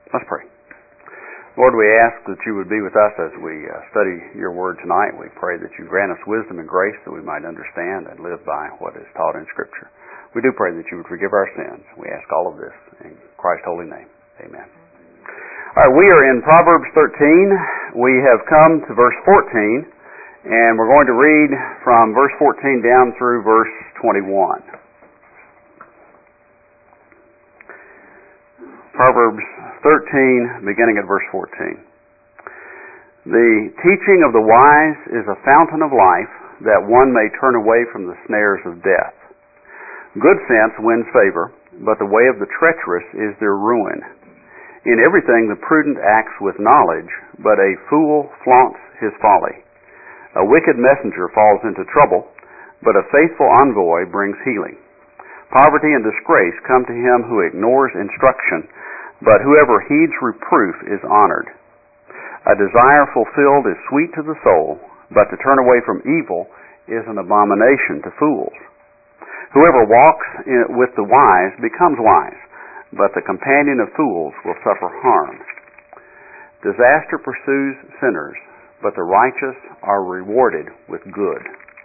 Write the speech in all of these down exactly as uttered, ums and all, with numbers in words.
Let's pray. Lord, we ask that you would be with us as we uh, study your word tonight. We pray that you grant us wisdom and grace that we might understand and live by what is taught in Scripture. We do pray that you would forgive our sins. We ask all of this in Christ's holy name. Amen. All right, we are in Proverbs thirteen. We have come to verse fourteen, and we're going to read from verse fourteen down through verse twenty-one. Proverbs thirteen, beginning at verse fourteen. The teaching of the wise is a fountain of life, that one may turn away from the snares of death. Good sense wins favor, but the way of the treacherous is their ruin. In everything the prudent acts with knowledge, but a fool flaunts his folly. A wicked messenger falls into trouble, but a faithful envoy brings healing. Poverty and disgrace come to him who ignores instruction, but whoever heeds reproof is honored. A desire fulfilled is sweet to the soul, but to turn away from evil is an abomination to fools. Whoever walks in, with the wise becomes wise, but the companion of fools will suffer harm. Disaster pursues sinners, but the righteous are rewarded with good.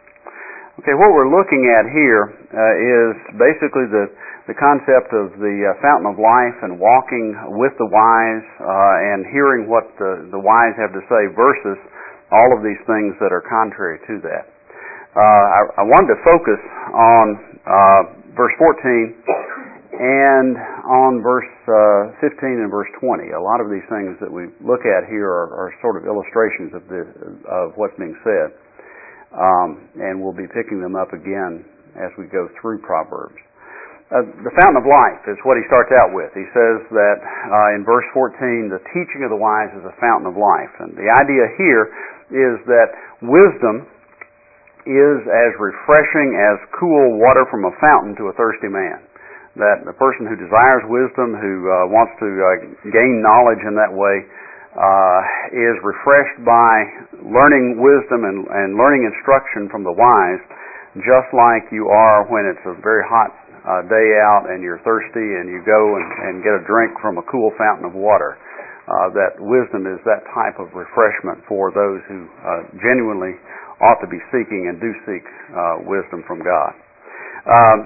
Okay, what we're looking at here uh, is basically the the concept of the uh, fountain of life and walking with the wise uh, and hearing what the, the wise have to say versus all of these things that are contrary to that. Uh, I, I wanted to focus on uh, verse fourteen and on verse uh, fifteen and verse twenty. A lot of these things that we look at here are, are sort of illustrations of, the, of what's being said. Um, and we'll be picking them up again as we go through Proverbs. Uh, the fountain of life is what he starts out with. He says that uh, in verse fourteen, the teaching of the wise is a fountain of life. And the idea here is that wisdom is as refreshing as cool water from a fountain to a thirsty man. That the person who desires wisdom, who uh, wants to uh, gain knowledge in that way, uh, is refreshed by learning wisdom and, and learning instruction from the wise, just like you are when it's a very hot Uh, day out and you're thirsty and you go and, and get a drink from a cool fountain of water. Uh, that wisdom is that type of refreshment for those who uh, genuinely ought to be seeking and do seek uh, wisdom from God. Um,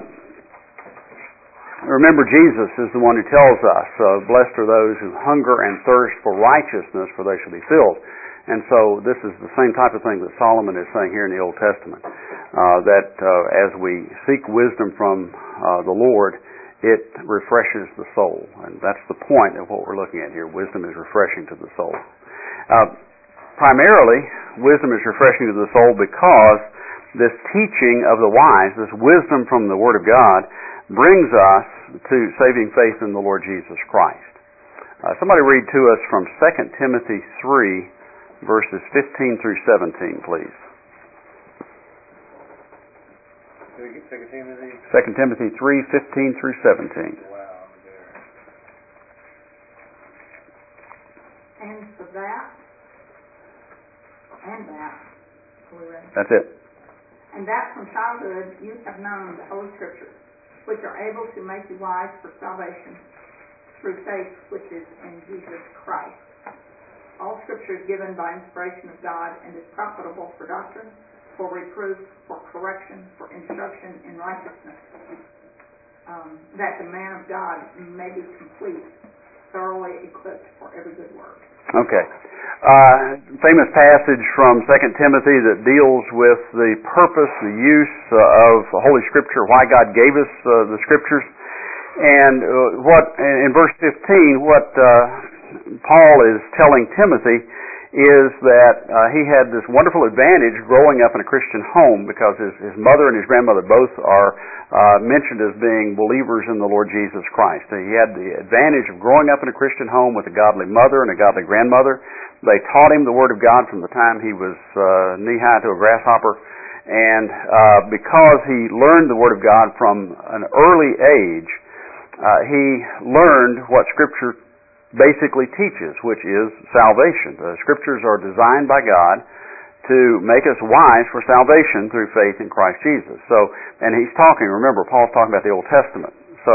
remember, Jesus is the one who tells us, uh, blessed are those who hunger and thirst for righteousness, for they shall be filled. And so this is the same type of thing that Solomon is saying here in the Old Testament, uh, that uh, as we seek wisdom from uh, the Lord, it refreshes the soul. And that's the point of what we're looking at here. Wisdom is refreshing to the soul. Uh, primarily, wisdom is refreshing to the soul because this teaching of the wise, this wisdom from the Word of God, brings us to saving faith in the Lord Jesus Christ. Uh, somebody read to us from Second Timothy three, verses fifteen through seventeen, please. Second Timothy? Second Timothy three, fifteen through seventeen. Wow, there. And for that, and that, are we ready? That's it. And that from childhood you have known the Holy Scriptures, which are able to make you wise for salvation through faith which is in Jesus Christ. All Scripture is given by inspiration of God and is profitable for doctrine, for reproof, for correction, for instruction in righteousness, um, that the man of God may be complete, thoroughly equipped for every good work. Okay. Uh, famous passage from Second Timothy that deals with the purpose, the use uh, of Holy Scripture, why God gave us uh, the Scriptures. And uh, what in verse fifteen, what uh, Paul is telling Timothy is that uh, he had this wonderful advantage growing up in a Christian home because his, his mother and his grandmother both are uh, mentioned as being believers in the Lord Jesus Christ. He had the advantage of growing up in a Christian home with a godly mother and a godly grandmother. They taught him the Word of God from the time he was uh, knee-high to a grasshopper. And uh, because he learned the Word of God from an early age, uh, he learned what Scripture basically teaches, which is salvation. The Scriptures are designed by God to make us wise for salvation through faith in Christ Jesus. So, and he's talking, remember, Paul's talking about the Old Testament. So,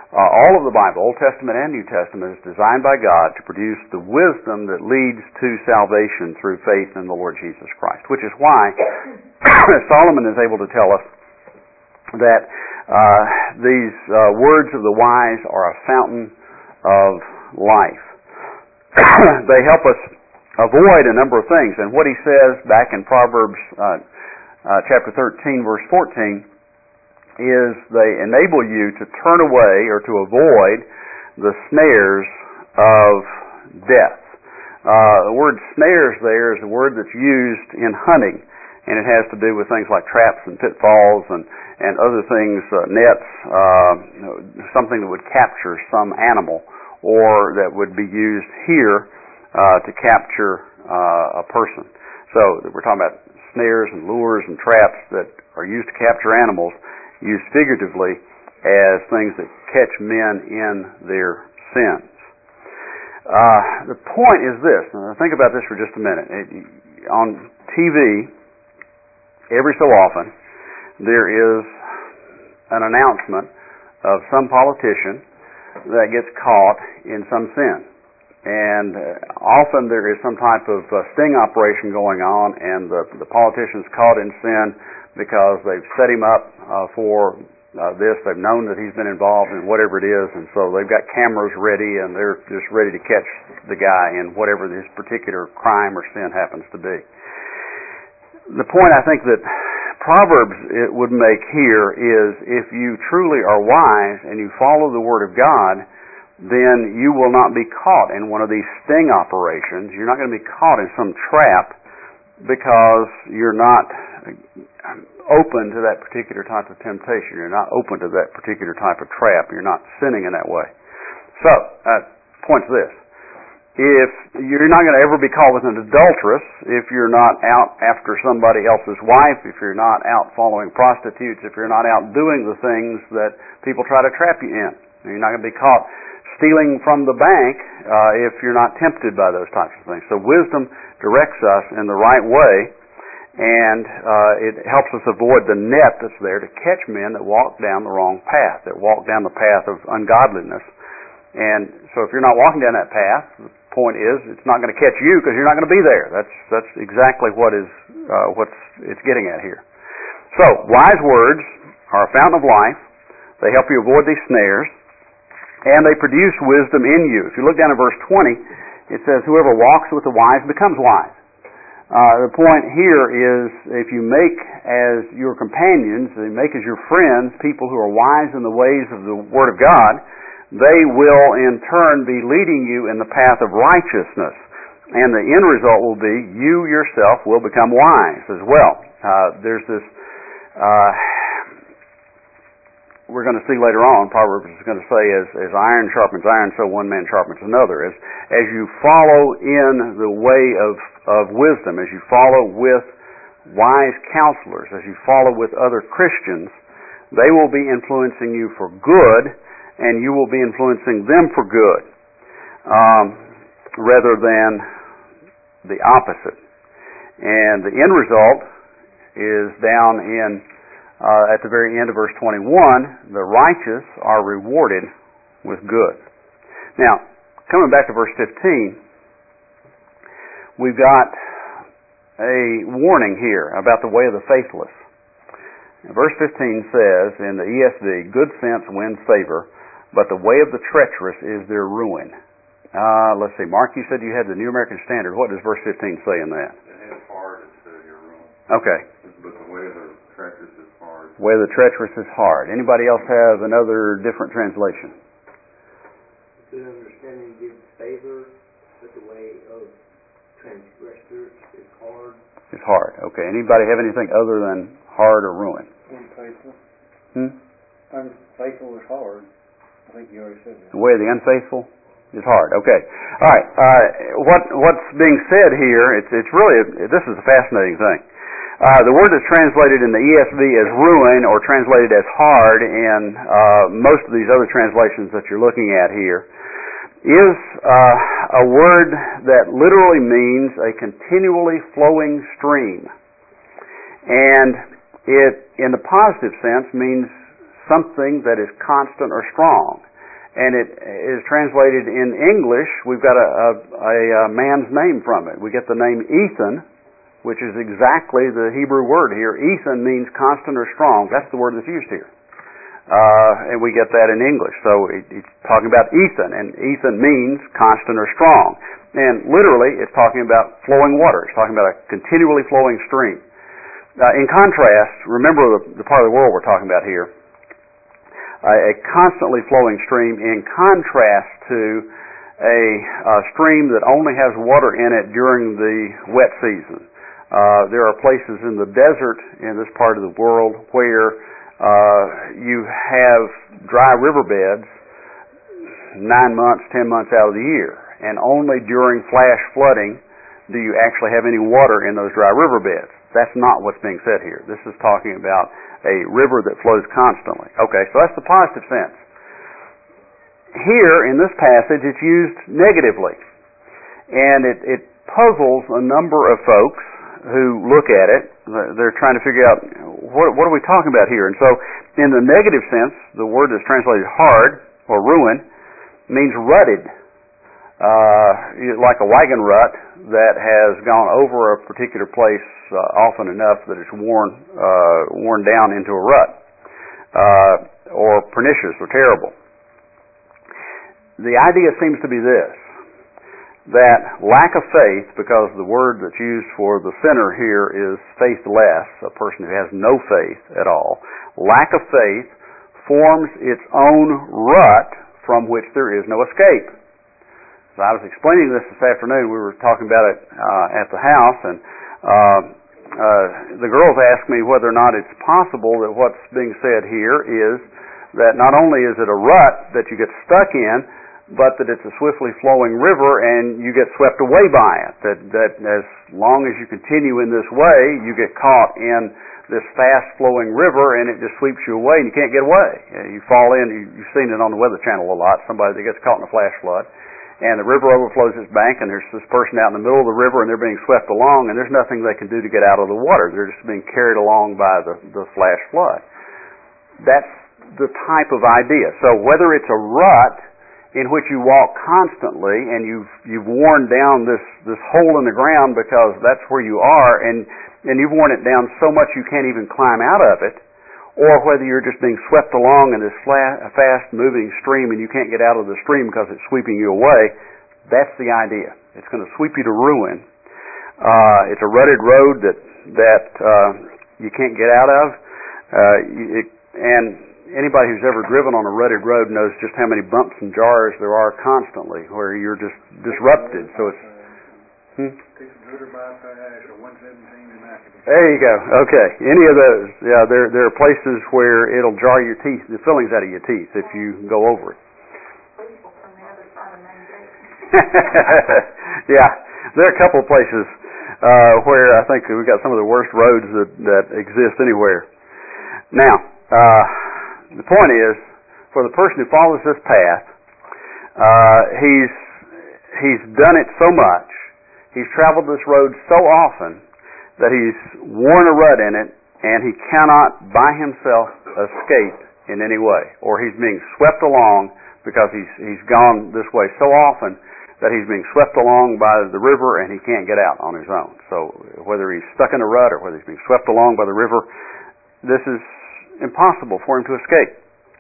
Uh, all of the Bible, Old Testament and New Testament, is designed by God to produce the wisdom that leads to salvation through faith in the Lord Jesus Christ, which is why Solomon is able to tell us that uh, these uh, words of the wise are a fountain of life. They help us avoid a number of things, and what he says back in Proverbs uh, uh, chapter thirteen, verse fourteen, is they enable you to turn away or to avoid the snares of death. Uh, the word snares there is a word that's used in hunting, and it has to do with things like traps and pitfalls and, and other things, uh, nets, uh, something that would capture some animal, or that would be used here uh, to capture uh, a person. So we're talking about snares and lures and traps that are used to capture animals, used figuratively as things that catch men in their sins. Uh, the point is this. Now think about this for just a minute. It, on T V, every so often, there is an announcement of some politician that gets caught in some sin. And uh, often there is some type of uh, sting operation going on, and the, the politician's caught in sin because they've set him up uh, for uh, this. They've known that he's been involved in whatever it is, and so they've got cameras ready, and they're just ready to catch the guy in whatever this particular crime or sin happens to be. The point I think that Proverbs it would make here is, if you truly are wise and you follow the Word of God, then you will not be caught in one of these sting operations. You're not going to be caught in some trap because you're not open to that particular type of temptation. You're not open to that particular type of trap. You're not sinning in that way. So, uh, point to this. If you're not going to ever be caught with an adulteress, if you're not out after somebody else's wife, if you're not out following prostitutes, if you're not out doing the things that people try to trap you in, you're not going to be caught stealing from the bank uh, if you're not tempted by those types of things. So wisdom directs us in the right way, and uh, it helps us avoid the net that's there to catch men that walk down the wrong path, that walk down the path of ungodliness. And so if you're not walking down that path, the point is it's not going to catch you because you're not going to be there. That's that's exactly what is uh, what's it's getting at here. So wise words are a fountain of life. They help you avoid these snares, and they produce wisdom in you. If you look down at verse twenty, it says, "Whoever walks with the wise becomes wise." Uh, the point here is, if you make as your companions, you make as your friends people who are wise in the ways of the Word of God, they will in turn be leading you in the path of righteousness. And the end result will be you yourself will become wise as well. Uh, there's this, uh, we're going to see later on, Proverbs is going to say, as, as iron sharpens iron, so one man sharpens another. As, as you follow in the way of, of wisdom, as you follow with wise counselors, as you follow with other Christians, they will be influencing you for good, and you will be influencing them for good, um, rather than the opposite. And the end result is down in, uh, at the very end of verse twenty-one, the righteous are rewarded with good. Now, coming back to verse fifteen, we've got a warning here about the way of the faithless. Verse fifteen says in the E S V, "Good sense wins favor, but the way of the treacherous is their ruin." Uh, let's see, Mark, you said you had the New American Standard. What does verse fifteen say in that? It has hard instead of your ruin. Okay. But the way of the treacherous is hard. The way of the treacherous is hard. Anybody else have another different translation? Good understanding gives favor, but the way of transgressors is hard. It's hard. Okay. Anybody have anything other than hard or ruin? Unfaithful. Hmm? Unfaithful is hard. I think you already said that. The way of the unfaithful is hard. Okay. All right. Uh, what what's being said here? It's it's really this is a fascinating thing. Uh, the word that's translated in the E S V as ruin, or translated as hard in uh, most of these other translations that you're looking at here, is uh, a word that literally means a continually flowing stream, and it, in the positive sense, means something that is constant or strong. and it is translated in English. We've got a, a, a man's name from it. We get the name Ethan, which is exactly the Hebrew word here. Ethan means constant or strong. That's the word that's used here. Uh, and we get that in English. So it, it's talking about Ethan, and Ethan means constant or strong. And literally, it's talking about flowing water. It's talking about a continually flowing stream. Uh, in contrast, remember the, the part of the world we're talking about here, uh, a constantly flowing stream in contrast to a, a stream that only has water in it during the wet season. Uh, there are places in the desert in this part of the world where uh, you have dry riverbeds nine months, ten months out of the year, and only during flash flooding do you actually have any water in those dry riverbeds. That's not what's being said here. This is talking about a river that flows constantly. Okay, so that's the positive sense. Here, in this passage, it's used negatively. And it, it puzzles a number of folks who look at it. They're trying to figure out, what, what are we talking about here? And so, in the negative sense, the word that's translated hard, or ruin, means rutted. Uh, like a wagon rut that has gone over a particular place uh, often enough that it's worn uh, worn down into a rut, uh, or pernicious or terrible. The idea seems to be this, that lack of faith, because the word that's used for the sinner here is faithless, a person who has no faith at all, lack of faith forms its own rut from which there is no escape. So I was explaining this this afternoon. We were talking about it uh, at the house, and uh, uh, the girls asked me whether or not it's possible that what's being said here is that not only is it a rut that you get stuck in, but that it's a swiftly flowing river and you get swept away by it. That, that as long as you continue in this way, you get caught in this fast-flowing river and it just sweeps you away and you can't get away. You fall in, you've seen it on the Weather Channel a lot, somebody that gets caught in a flash flood. And the river overflows its bank, and there's this person out in the middle of the river, and they're being swept along, and there's nothing they can do to get out of the water. They're just being carried along by the, the flash flood. That's the type of idea. So whether it's a rut in which you walk constantly, and you've you've worn down this, this hole in the ground because that's where you are, and, and you've worn it down so much you can't even climb out of it, or whether you're just being swept along in this fast-moving stream and you can't get out of the stream because it's sweeping you away, that's the idea. It's going to sweep you to ruin. Uh, it's a rutted road that that uh, you can't get out of. Uh, it, and anybody who's ever driven on a rutted road knows just how many bumps and jars there are constantly where you're just disrupted. So it's... Hmm? There you go. Okay. Any of those. Yeah, there there are places where it'll jar your teeth, the fillings out of your teeth if you go over it. Yeah. There are a couple of places uh, where I think we've got some of the worst roads that, that exist anywhere. Now, uh, the point is, for the person who follows this path, uh, he's he's done it so much, he's traveled this road so often, that he's worn a rut in it, and he cannot by himself escape in any way. Or he's being swept along because he's he's gone this way so often that he's being swept along by the river and he can't get out on his own. So whether he's stuck in a rut or whether he's being swept along by the river, this is impossible for him to escape.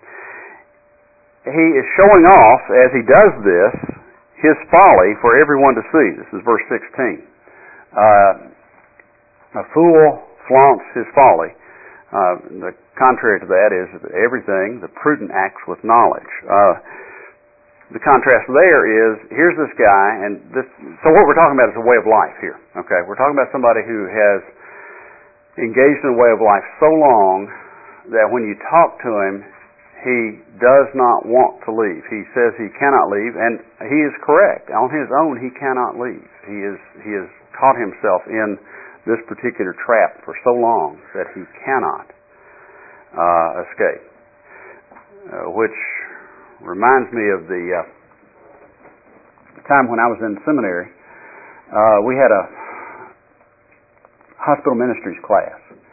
He is showing off, as he does this, his folly for everyone to see. This is verse sixteen. Uh, A fool flaunts his folly. Uh, the contrary to that is everything, the prudent acts with knowledge. Uh, the contrast there is, here's this guy, and this. So what we're talking about is a way of life here. Okay, we're talking about somebody who has engaged in a way of life so long that when you talk to him, he does not want to leave. He says he cannot leave, and he is correct. On his own, he cannot leave. He is he has caught himself in this particular trap for so long that he cannot uh, escape. Uh, which reminds me of the uh, time when I was in seminary. Uh, we had a hospital ministries class,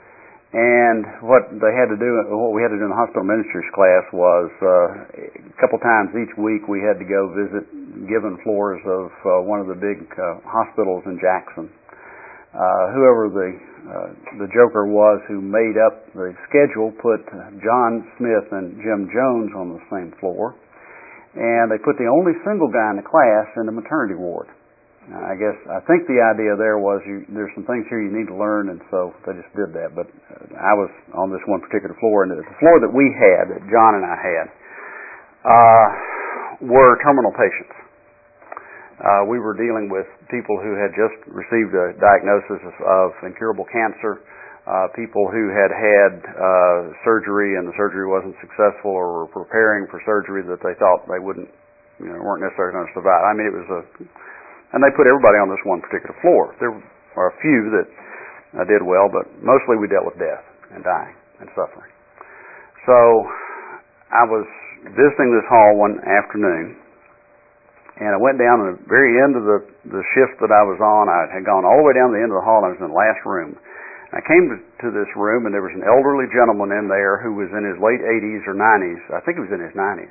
And what they had to do, what we had to do in the hospital ministries class was uh, a couple times each week we had to go visit given floors of uh, one of the big uh, hospitals in Jackson. Uh, whoever the uh, the joker was who made up the schedule put John Smith and Jim Jones on the same floor, and they put the only single guy in the class in the maternity ward. Now, I guess I think the idea there was you, there's some things here you need to learn, and so they just did that. But I was on this one particular floor, and the floor that we had, that John and I had, uh, were terminal patients. Uh, we were dealing with people who had just received a diagnosis of incurable cancer, uh, people who had had uh, surgery and the surgery wasn't successful, or were preparing for surgery that they thought they wouldn't, you know, weren't necessarily going to survive. I mean, it was a And they put everybody on this one particular floor. There were a few that uh, did well, but mostly we dealt with death and dying and suffering. So I was visiting this hall one afternoon, and I went down to the very end of the, the shift that I was on. I had gone all the way down to the end of the hall, and I was in the last room. I came to, to this room, and there was an elderly gentleman in there who was in his late eighties or nineties. I think he was in his nineties.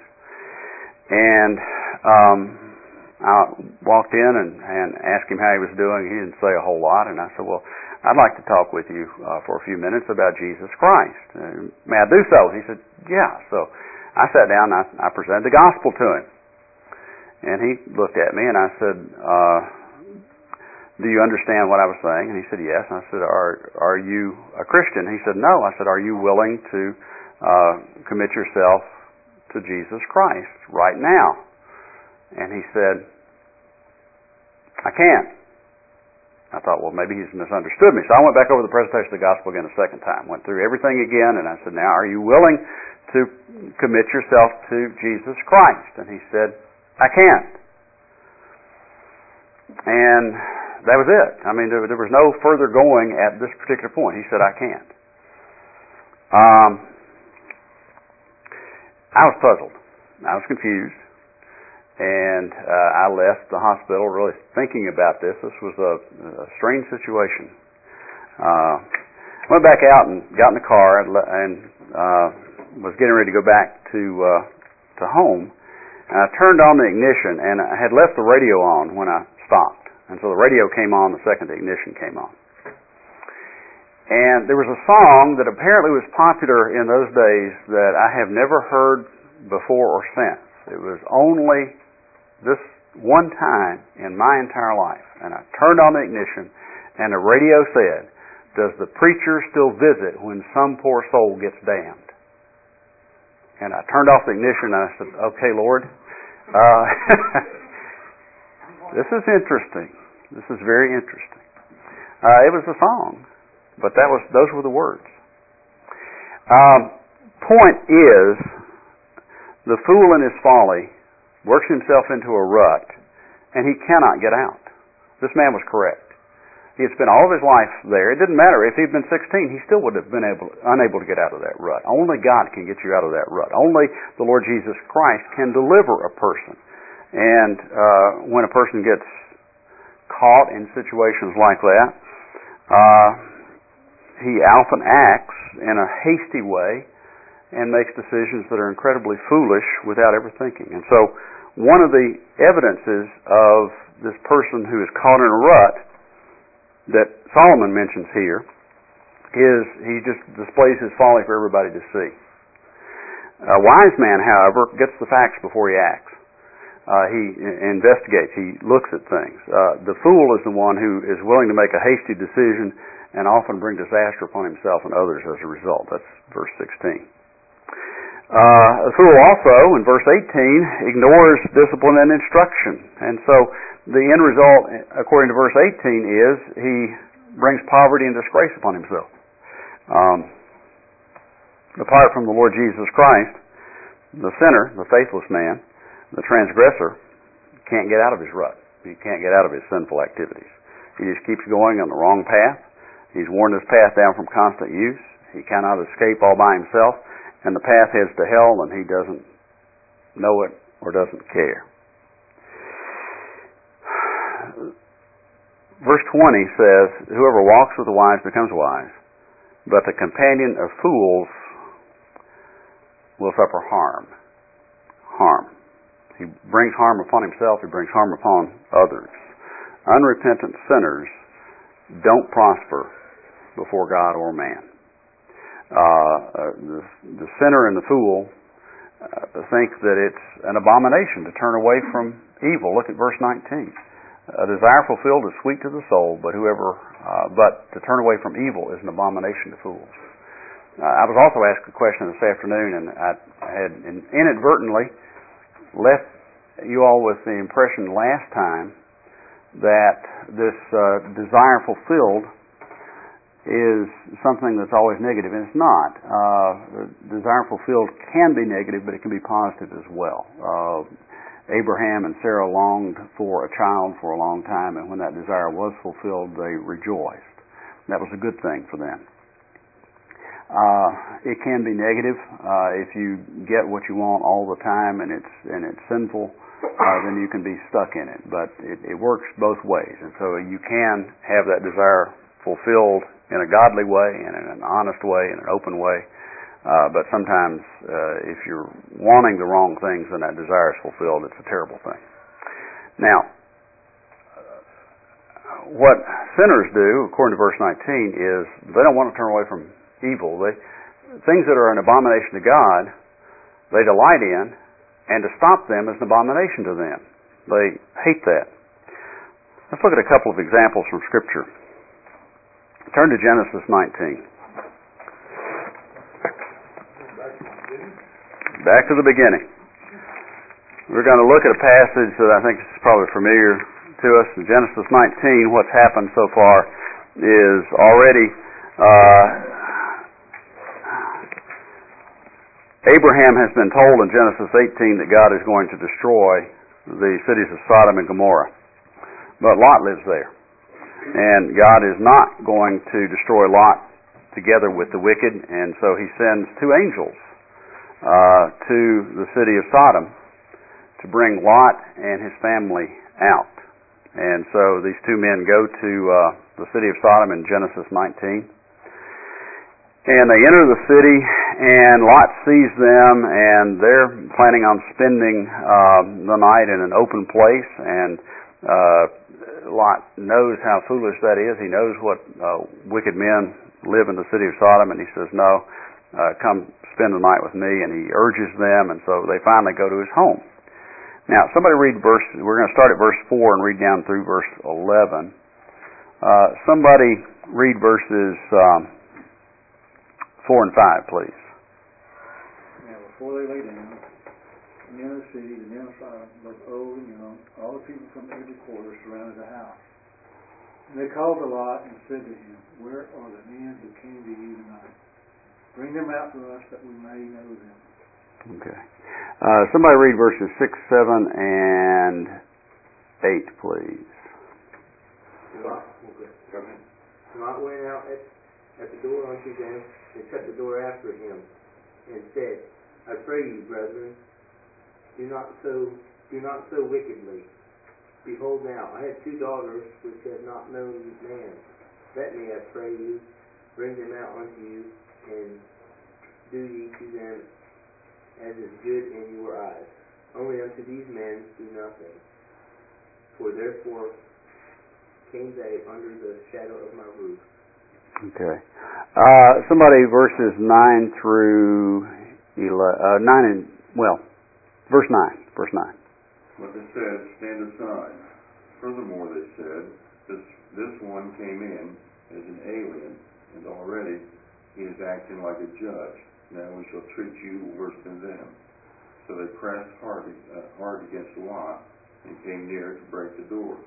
And um I walked in and, and asked him how he was doing. He didn't say a whole lot, and I said, well, I'd like to talk with you uh, for a few minutes about Jesus Christ. Uh, may I do so? He said, yeah. So I sat down and I, I presented the gospel to him. And he looked at me and I said, uh, do you understand what I was saying? And he said, yes. And I said, are, are you a Christian? He said, no. I said, are you willing to uh, commit yourself to Jesus Christ right now? And he said, I can't. I thought, well, maybe he's misunderstood me. So I went back over the presentation of the gospel again a second time, went through everything again, and I said, now, are you willing to commit yourself to Jesus Christ? And he said, I can't. And that was it. I mean, there, there was no further going at this particular point. He said, I can't. Um, I was puzzled. I was confused. And uh, I left the hospital really thinking about this. This was a, a strange situation. Uh, went back out and got in the car and, and uh, was getting ready to go back to uh, to home. And I turned on the ignition, and I had left the radio on when I stopped. And so the radio came on the second the ignition came on. And there was a song that apparently was popular in those days that I have never heard before or since. It was only this one time in my entire life. And I turned on the ignition, and the radio said, does the preacher still visit when some poor soul gets damned? And I turned off the ignition, and I said, okay, Lord, uh, this is interesting. This is very interesting. Uh, it was a song, but that was those were the words. Um, point is, the fool in his folly works himself into a rut, and he cannot get out. This man was correct. He had spent all of his life there. It didn't matter. If he'd been sixteen, he still would have been able, unable to get out of that rut. Only God can get you out of that rut. Only the Lord Jesus Christ can deliver a person. And uh, when a person gets caught in situations like that, uh, he often acts in a hasty way and makes decisions that are incredibly foolish without ever thinking. And so one of the evidences of this person who is caught in a rut that Solomon mentions here is he just displays his folly for everybody to see. A wise man, however, gets the facts before he acts. Uh, he investigates. He looks at things. Uh, the fool is the one who is willing to make a hasty decision and often bring disaster upon himself and others as a result. That's verse sixteen. Uh, the fool also, in verse eighteen, ignores discipline and instruction. And so the end result, according to verse eighteen, is he brings poverty and disgrace upon himself. Um, apart from the Lord Jesus Christ, the sinner, the faithless man, the transgressor, can't get out of his rut. He can't get out of his sinful activities. He just keeps going on the wrong path. He's worn this path down from constant use. He cannot escape all by himself. And the path heads to hell, and he doesn't know it or doesn't care. Verse twenty says, whoever walks with the wise becomes wise, but the companion of fools will suffer harm. Harm. He brings harm upon himself, he brings harm upon others. Unrepentant sinners don't prosper before God or man. Uh, the, the sinner and the fool uh, think that it's an abomination to turn away from evil. Look at verse nineteen. A desire fulfilled is sweet to the soul, but whoever, uh, but to turn away from evil is an abomination to fools. Uh, I was also asked a question this afternoon, and I had inadvertently left you all with the impression last time that this uh, desire fulfilled is something that's always negative, and it's not. Uh, desire fulfilled can be negative, but it can be positive as well. Uh, Abraham and Sarah longed for a child for a long time, and when that desire was fulfilled, they rejoiced. That was a good thing for them. Uh, it can be negative uh, if you get what you want all the time and it's and it's sinful. Uh, then you can be stuck in it. But it, it works both ways, and so you can have that desire fulfilled in a godly way and in an honest way and an open way. Uh, but sometimes uh, if you're wanting the wrong things and that desire is fulfilled, it's a terrible thing. Now, what sinners do, according to verse nineteen, is they don't want to turn away from evil. They, things that are an abomination to God, they delight in, and to stop them is an abomination to them. They hate that. Let's look at a couple of examples from Scripture. Turn to Genesis nineteen. Back to the beginning. We're going to look at a passage that I think is probably familiar to us. In Genesis nineteen, what's happened so far is already uh, Abraham has been told in Genesis eighteen that God is going to destroy the cities of Sodom and Gomorrah. But Lot lives there. And God is not going to destroy Lot together with the wicked, and so he sends two angels Uh, to the city of Sodom to bring Lot and his family out. And so these two men go to uh, the city of Sodom in Genesis nineteen. And they enter the city, and Lot sees them, and they're planning on spending uh, the night in an open place. And uh, Lot knows how foolish that is. He knows what uh, wicked men live in the city of Sodom, and he says, no, uh, come spend the night with me, and he urges them, and so they finally go to his home. Now, somebody read verse, we're going to start at verse four and read down through verse eleven. Uh, somebody read verses um, four and five, please. Now, before they lay down, the men of the city, the men of Sodom, both old and young, all the people from every quarter surrounded the house. And they called to Lot and said to him, where are the men who came to you tonight? Bring them out to us that we may know them. Okay. Uh, somebody read verses six, seven, and eight, please. Lot, Lot went out at, at the door unto them and shut the door after him and said, I pray you, brethren, do not so do not so wickedly. Behold now, I have two daughters which have not known man. Let me, I pray you, bring them out unto you, and do ye to them as is good in your eyes. Only unto these men do nothing. For therefore came they under the shadow of my roof. Okay. Uh, somebody verses nine through eleven, uh, nine and well, verse nine. Verse nine. But they said, stand aside. Furthermore, they said, this this one came in as an alien, and already he is acting like a judge. Now we shall treat you worse than them. So they pressed hard, uh, hard against Lot and came near to break the door.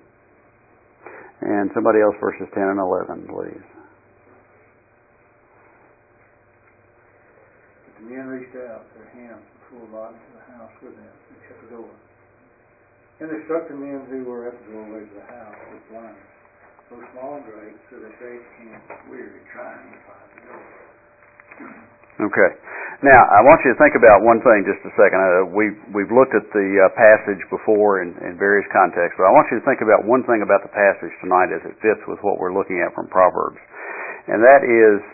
And somebody else, verses ten and eleven, please. But the men reached out their hands and pulled Lot into the house with them and shut the door. And they struck the men who were at the doorway of the house with blindness, both small and great, so that they became weary trying to find the door. Okay. Now, I want you to think about one thing just a second. Uh, we've, we've looked at the uh, passage before in, in various contexts, but I want you to think about one thing about the passage tonight as it fits with what we're looking at from Proverbs. And that is,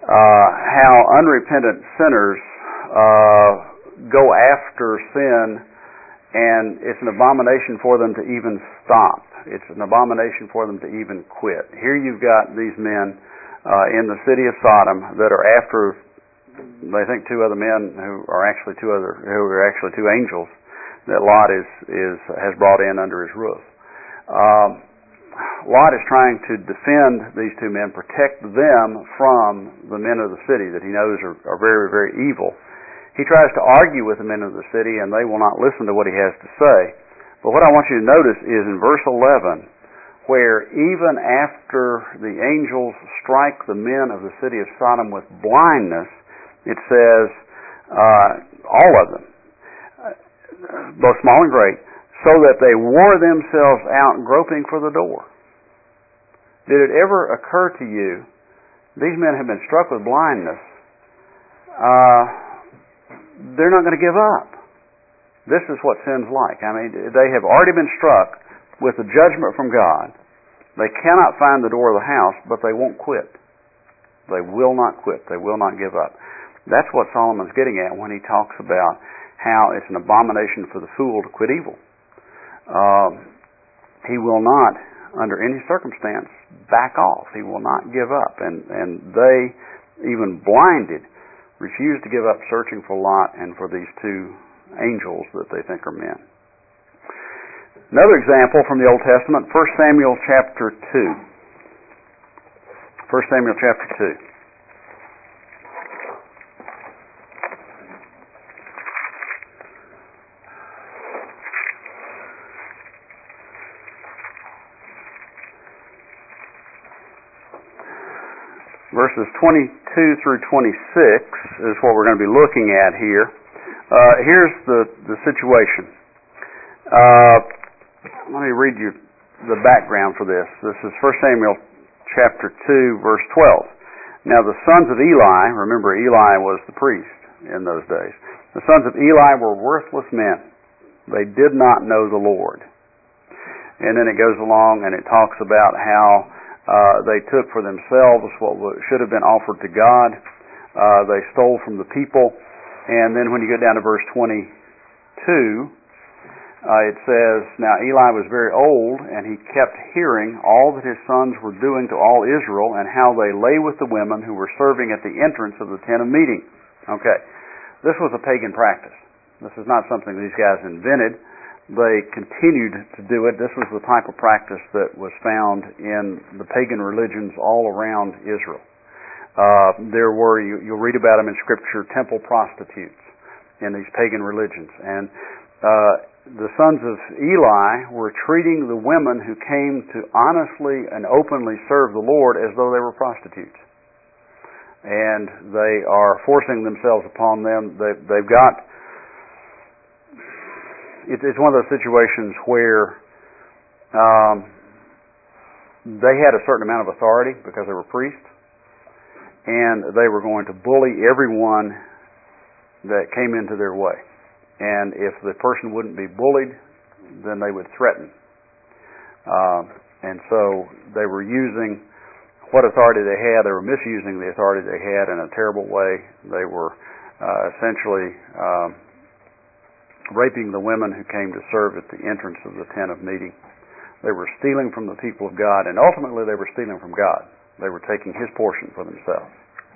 uh, how unrepentant sinners uh, go after sin, and it's an abomination for them to even stop. It's an abomination for them to even quit. Here you've got these men uh, in the city of Sodom that are after, they think, two other men who are actually two other who are actually two angels that Lot is is has brought in under his roof. Um, Lot is trying to defend these two men, protect them from the men of the city that he knows are, are very, very evil. He tries to argue with the men of the city, and they will not listen to what he has to say. But what I want you to notice is in verse eleven, where even after the angels strike the men of the city of Sodom with blindness, it says, uh, all of them, both small and great, so that they wore themselves out groping for the door. Did it ever occur to you, these men have been struck with blindness, uh, they're not going to give up. This is what sin's like. I mean, they have already been struck with the judgment from God. They cannot find the door of the house, but they won't quit. They will not quit. They will not give up. That's what Solomon's getting at when he talks about how it's an abomination for the fool to quit evil. Um, he will not, under any circumstance, back off. He will not give up. And, and they, even blinded, refuse to give up searching for Lot and for these two angels that they think are men. Another example from the Old Testament, First Samuel chapter two. First Samuel chapter two. Verses twenty-two through twenty-six is what we're going to be looking at here. Uh, here's the, the situation. Uh, let me read you the background for this. This is First Samuel chapter two, verse twelve. Now the sons of Eli, remember Eli was the priest in those days. The sons of Eli were worthless men. They did not know the Lord. And then it goes along and it talks about how Uh, they took for themselves what should have been offered to God. Uh, they stole from the people. And then when you get down to verse twenty-two, uh, it says, Now Eli was very old, and he kept hearing all that his sons were doing to all Israel, and how they lay with the women who were serving at the entrance of the tent of meeting. Okay, this was a pagan practice. This is not something these guys invented. They continued to do it. This was the type of practice that was found in the pagan religions all around Israel. Uh, there were, you, you'll read about them in Scripture, temple prostitutes in these pagan religions. And uh, the sons of Eli were treating the women who came to honestly and openly serve the Lord as though they were prostitutes. And they are forcing themselves upon them. They, they've got It's one of those situations where um, they had a certain amount of authority because they were priests, and they were going to bully everyone that came into their way. And if the person wouldn't be bullied, then they would threaten. Um, and so they were using what authority they had. They were misusing the authority they had in a terrible way. They were uh, essentially Um, raping the women who came to serve at the entrance of the tent of meeting. They were stealing from the people of God, and ultimately they were stealing from God. They were taking His portion for themselves.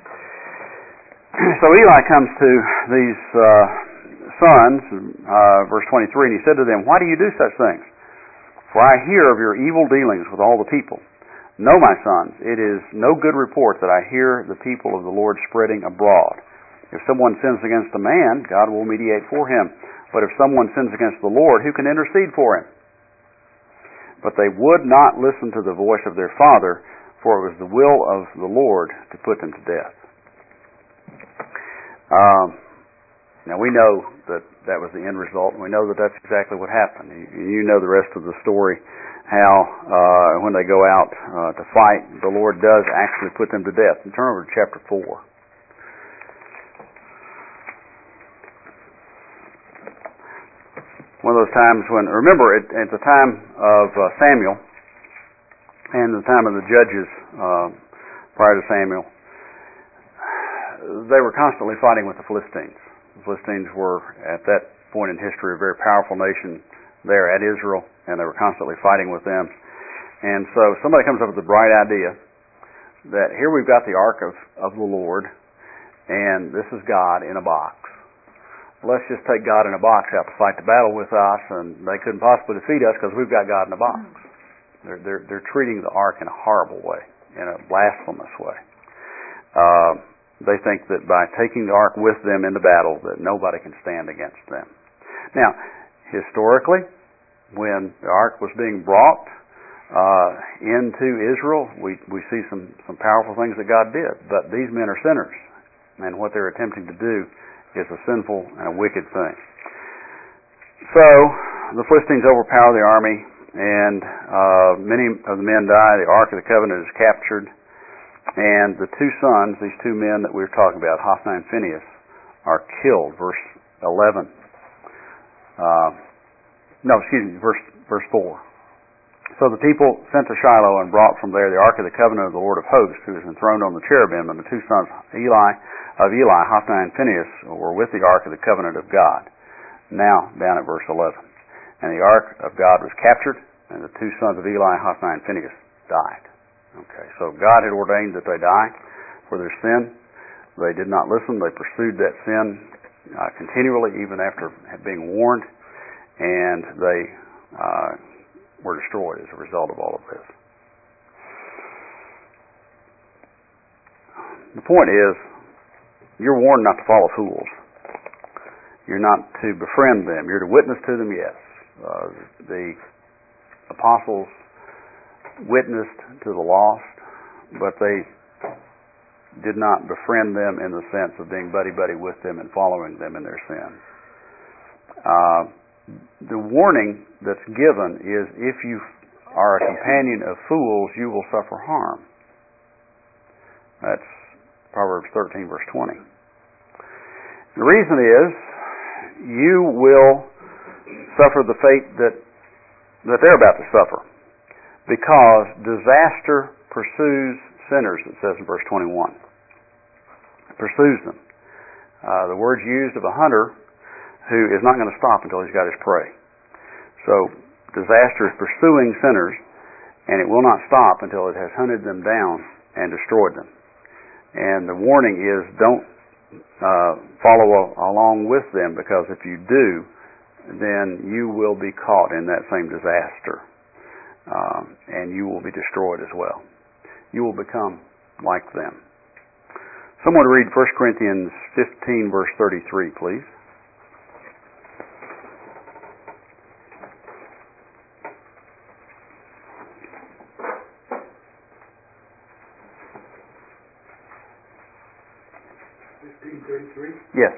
So Eli comes to these uh, sons, uh, verse twenty-three, and he said to them, Why do you do such things? For I hear of your evil dealings with all the people. Know, my sons, it is no good report that I hear the people of the Lord spreading abroad. If someone sins against a man, God will mediate for him. But if someone sins against the Lord, who can intercede for him? But they would not listen to the voice of their father, for it was the will of the Lord to put them to death. Um, now we know that that was the end result, and we know that that's exactly what happened. You, you know the rest of the story, how uh, when they go out uh, to fight, the Lord does actually put them to death. And turn over to chapter four. One of those times when, remember, at, at the time of uh, Samuel and the time of the judges uh, prior to Samuel, they were constantly fighting with the Philistines. The Philistines were, at that point in history, a very powerful nation there at Israel, and they were constantly fighting with them. And so somebody comes up with the bright idea that here we've got the Ark of, of the Lord, and this is God in a box. Let's just take God in a box out to fight the battle with us, and they couldn't possibly defeat us because we've got God in a box. They're, they're, they're treating the Ark in a horrible way, in a blasphemous way. Uh, they think that by taking the Ark with them into battle, that nobody can stand against them. Now, historically, when the Ark was being brought uh, into Israel, we, we see some, some powerful things that God did. But these men are sinners, and what they're attempting to do is a sinful and a wicked thing. So, the Philistines overpower the army, and uh, many of the men die. The Ark of the Covenant is captured, and the two sons, these two men that we were talking about, Hophni and Phinehas, are killed. Verse eleven. Uh, no, excuse me, verse verse four. So the people sent to Shiloh and brought from there the Ark of the Covenant of the Lord of Hosts, who was enthroned on the cherubim, and the two sons Eli of Eli, Hophni and Phinehas, were with the Ark of the Covenant of God. Now, down at verse eleven. And the Ark of God was captured, and the two sons of Eli, Hophni and Phinehas, died. Okay, so God had ordained that they die for their sin. They did not listen. They pursued that sin uh, continually, even after being warned, and they uh, were destroyed as a result of all of this. The point is, you're warned not to follow fools. You're not to befriend them. You're to witness to them, yes. Uh, the apostles witnessed to the lost, but they did not befriend them in the sense of being buddy-buddy with them and following them in their sin. Uh, the warning that's given is if you are a companion of fools, you will suffer harm. That's Proverbs thirteen, verse twenty. The reason is you will suffer the fate that that they're about to suffer, because disaster pursues sinners, it says in verse twenty-one. It pursues them. Uh, the word's used of a hunter who is not going to stop until he's got his prey. So disaster is pursuing sinners, and it will not stop until it has hunted them down and destroyed them. And the warning is don't uh, follow along with them, because if you do, then you will be caught in that same disaster, um, and you will be destroyed as well. You will become like them. Someone read First Corinthians fifteen, verse thirty-three, please. fifteen thirty-three. Yes.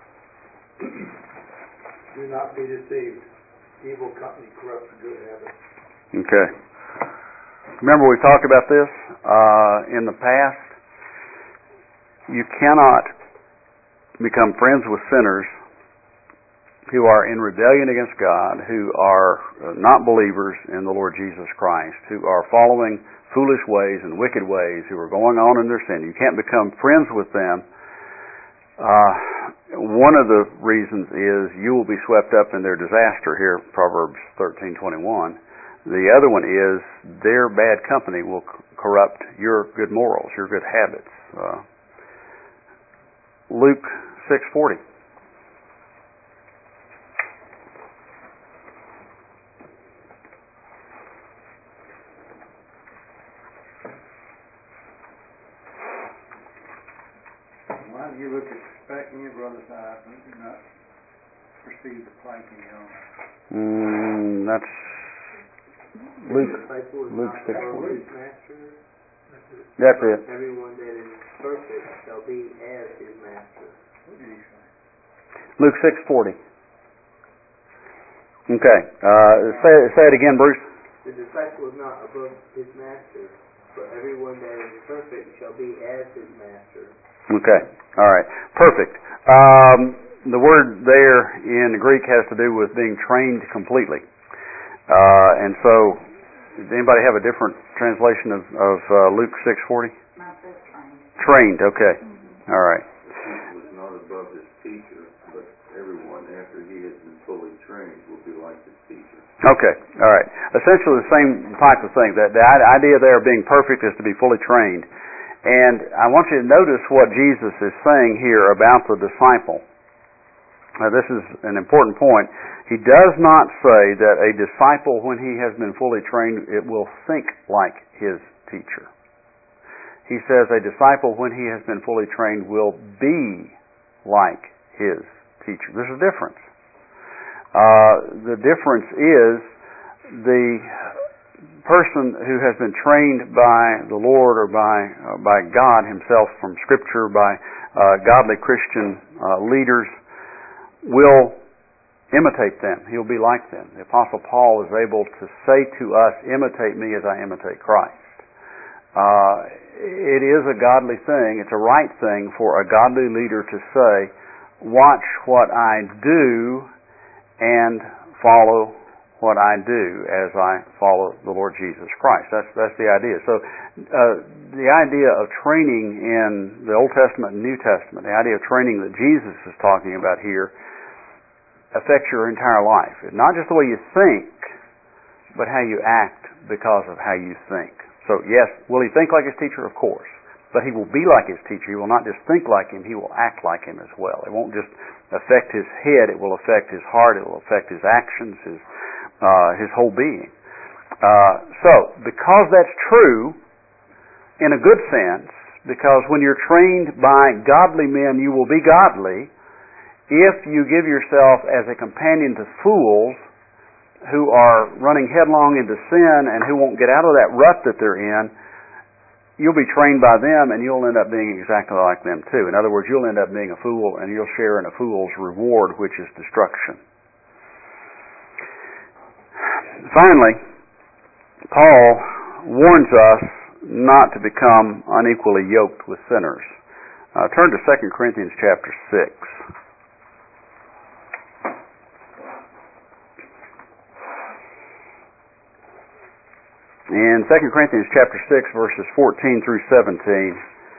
Do not be deceived. Evil company corrupts good habits. Okay. Remember we talked about this uh, in the past. You cannot become friends with sinners who are in rebellion against God, who are not believers in the Lord Jesus Christ, who are following foolish ways and wicked ways, who are going on in their sin. You can't become friends with them. Uh, one of the reasons is you will be swept up in their disaster here, Proverbs thirteen twenty-one. The other one is their bad company will corrupt your good morals, your good habits. Uh, Luke six forty. Why do you look at the speck in your brother's eye and do not perceive the plank in your own? Mm, that's Luke. Luke six forty. That's it. Everyone that is perfect shall be as his master. Luke six forty. Okay. Uh, say, say it again, Bruce. The disciple is not above his master, but everyone that is perfect shall be as his master. Okay. All right. Perfect. Um, the word there in the Greek has to do with being trained completely. Uh, and so, does anybody have a different translation of, of uh, Luke six forty? Not this trained. Trained. Okay. Mm-hmm. All right. Okay, all right. Essentially the same type of thing. That the idea there of being perfect is to be fully trained. And I want you to notice what Jesus is saying here about the disciple. Now, this is an important point. He does not say that a disciple, when he has been fully trained, it will think like his teacher. He says a disciple, when he has been fully trained, will be like his teacher. There's a difference. Uh, the difference is the person who has been trained by the Lord or by uh, by God Himself from Scripture, by uh, godly Christian uh, leaders, will imitate them. He'll be like them. The Apostle Paul is able to say to us, imitate me as I imitate Christ. Uh, it is a godly thing, it's a right thing for a godly leader to say, watch what I do and follow what I do as I follow the Lord Jesus Christ. That's that's the idea. So uh, the idea of training in the Old Testament and New Testament, the idea of training that Jesus is talking about here, affects your entire life. It's not just the way you think, but how you act because of how you think. So yes, will he think like his teacher? Of course. But he will be like his teacher. He will not just think like him, he will act like him as well. It won't just affect his head, it will affect his heart, it will affect his actions, his uh, his whole being. Uh, so, because that's true, in a good sense, because when you're trained by godly men, you will be godly. If you give yourself as a companion to fools who are running headlong into sin and who won't get out of that rut that they're in, you'll be trained by them and you'll end up being exactly like them too. In other words, you'll end up being a fool and you'll share in a fool's reward, which is destruction. Finally, Paul warns us not to become unequally yoked with sinners. Uh, turn to Second Corinthians chapter six. In Second Corinthians chapter six, verses fourteen through seventeen,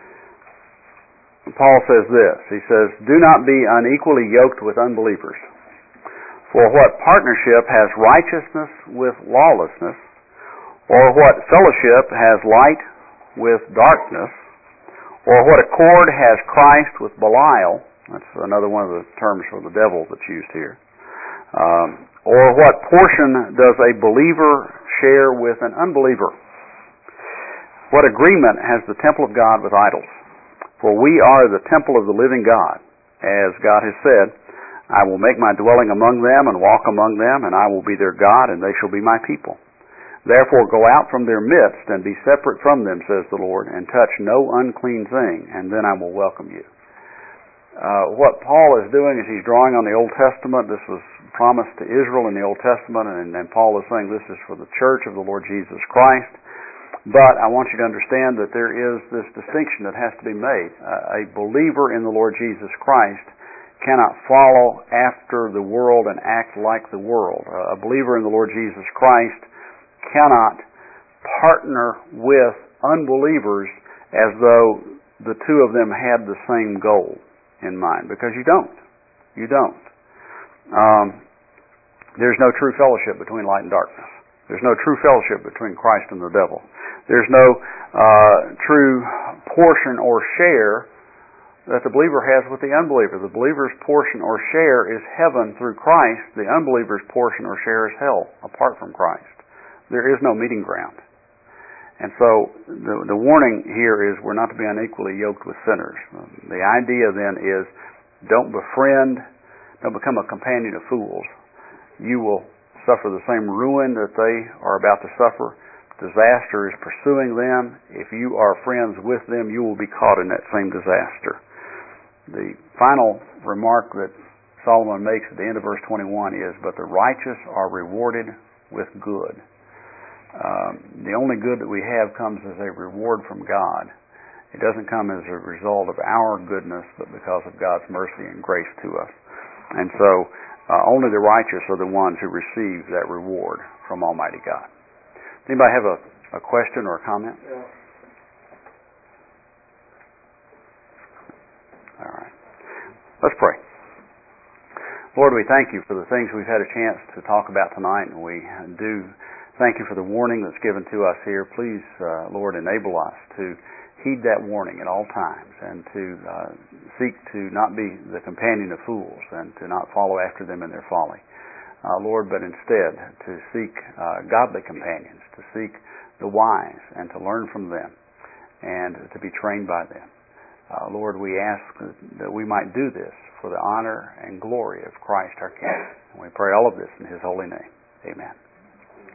Paul says this. He says, "Do not be unequally yoked with unbelievers. For what partnership has righteousness with lawlessness? Or what fellowship has light with darkness? Or what accord has Christ with Belial?" That's another one of the terms for the devil that's used here. Um, or what portion does a believer share with an unbeliever? What agreement has the temple of God with idols? For we are the temple of the living God. As God has said, "I will make my dwelling among them and walk among them, and I will be their God, and they shall be my people. Therefore go out from their midst and be separate from them, says the Lord, and touch no unclean thing, and then I will welcome you." Uh, what Paul is doing is he's drawing on the Old Testament. This was promised to Israel in the Old Testament, and, and Paul is saying this is for the church of the Lord Jesus Christ. But I want you to understand that there is this distinction that has to be made. Uh, a believer in the Lord Jesus Christ cannot follow after the world and act like the world. Uh, a believer in the Lord Jesus Christ cannot partner with unbelievers as though the two of them had the same goal in mind, because you don't. You don't. Um, there's no true fellowship between light and darkness. There's no true fellowship between Christ and the devil. There's no uh, true portion or share that the believer has with the unbeliever. The believer's portion or share is heaven through Christ. The unbeliever's portion or share is hell apart from Christ. There is no meeting ground. And so the, the warning here is we're not to be unequally yoked with sinners. The idea then is don't befriend, don't become a companion of fools. You will suffer the same ruin that they are about to suffer. Disaster is pursuing them. If you are friends with them, you will be caught in that same disaster. The final remark that Solomon makes at the end of verse twenty-one is, "But the righteous are rewarded with good." Um, the only good that we have comes as a reward from God. It doesn't come as a result of our goodness, but because of God's mercy and grace to us. And so, uh, only the righteous are the ones who receive that reward from Almighty God. Anybody have a, a question or a comment? Yeah. All right. Let's pray. Lord, we thank you for the things we've had a chance to talk about tonight, and we do thank you for the warning that's given to us here. Please, uh, Lord, enable us to heed that warning at all times and to uh, seek to not be the companion of fools and to not follow after them in their folly. Uh, Lord, but instead to seek uh, godly companions, to seek the wise and to learn from them and to be trained by them. Uh, Lord, we ask that we might do this for the honor and glory of Christ our King. And we pray all of this in His holy name. Amen.